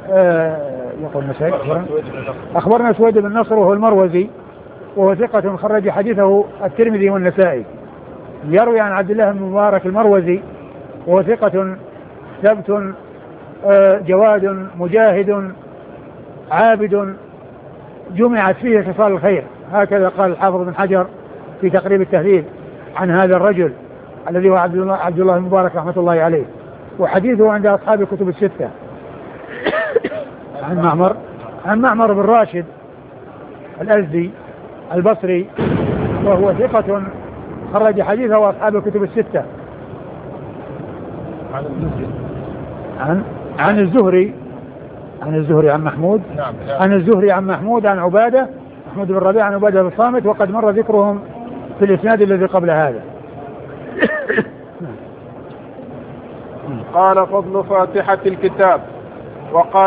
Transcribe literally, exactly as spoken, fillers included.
آه يقول مسعود أخبرنا سويد بن نصر وهو المروزي وهو ثقة خرج حديثه الترمذي والنسائي. يروي عن عبد الله بن مبارك المروزي وهو ثقة ثبت آه جواد مجاهد عابد جمعت فيه خصال الخير. هكذا قال الحافظ بن حجر في تقريب التهذيب عن هذا الرجل الذي هو عبد الله, عبد الله المبارك رحمة الله عليه. وحديثه عند أصحاب الكتب الستة. عن معمر عن معمر بن راشد الأزدي البصري وهو ثقة خرج حديثه أصحاب الكتب الستة. عن عن الزهري عن الزهري عن محمود نعم. عن الزهري عن محمود عن عبادة محمود بن ربيعة عن عبادة بن الصامت وقد مر ذكرهم في الإسناد الذي قبل هذا. قال فضل فاتحة الكتاب. وقال